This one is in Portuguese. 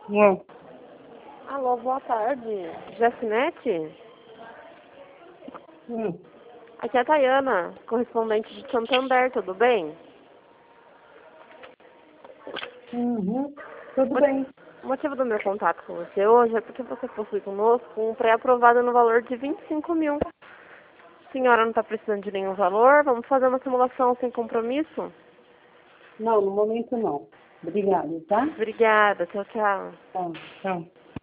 Não. Alô, boa tarde. Jeffinete? Aqui é a Tayana, correspondente de Santander, tudo bem? Tudo bem. O motivo do meu contato com você hoje é porque você possui conosco um pré-aprovado no valor de 25 mil. A senhora não está precisando de nenhum valor? Vamos fazer uma simulação sem compromisso? Não, no momento não. Obrigada, tá? Obrigada, tchau, tchau. Tá, tchau.